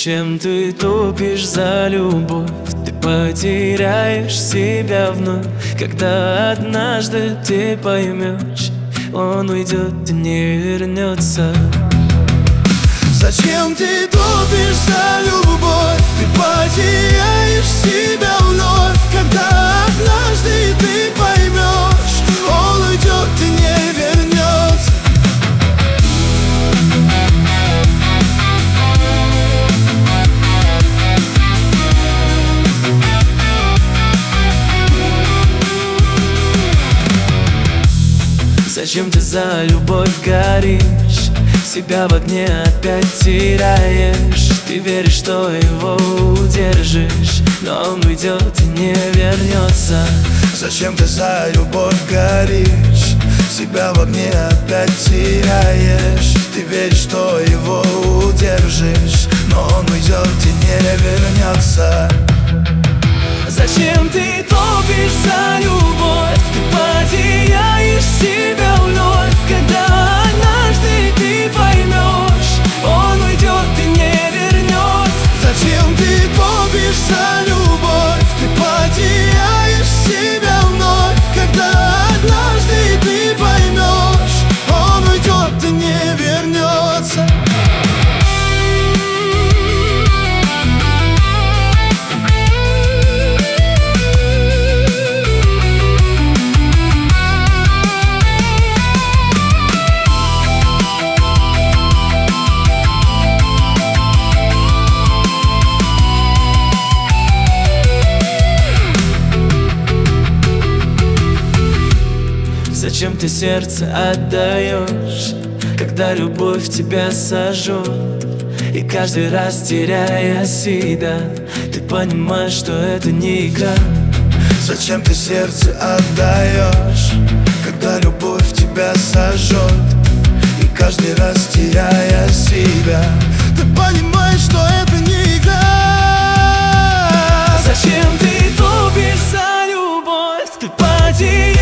Зачем ты топишь за любовь? Ты потеряешь себя вновь, когда однажды ты поймешь, он уйдет и не вернется. Зачем ты топишь за любовь? Ты потеряешь себя вновь, когда однажды ты поймешь, он уйдет и не вернется. Зачем ты за любовь горишь? Себя в огне опять теряешь. Ты веришь, что его удержишь, но он уйдет и не вернется. Зачем ты за любовь горишь? Себя в огне опять теряешь. Ты веришь, что его удержишь, но он уйдет и не вернется. Зачем ты топишь за любовь? Ты потеряешь себя вновь, когда однажды ты поймешь, он уйдет и не вернется. Зачем ты топишь за любовь? Ты потеряешь себя вновь, когда однажды ты поймешь, он уйдет и не вернется. Зачем ты сердце отдаешь, когда любовь тебя сожжет? И каждый раз, теряя себя, ты понимаешь, что это не игра. Зачем ты сердце отдаешь, когда любовь тебя сожжет? И каждый раз, теряя себя, ты понимаешь, что это не игра. Зачем ты топишь за любовь? Ты потеряешь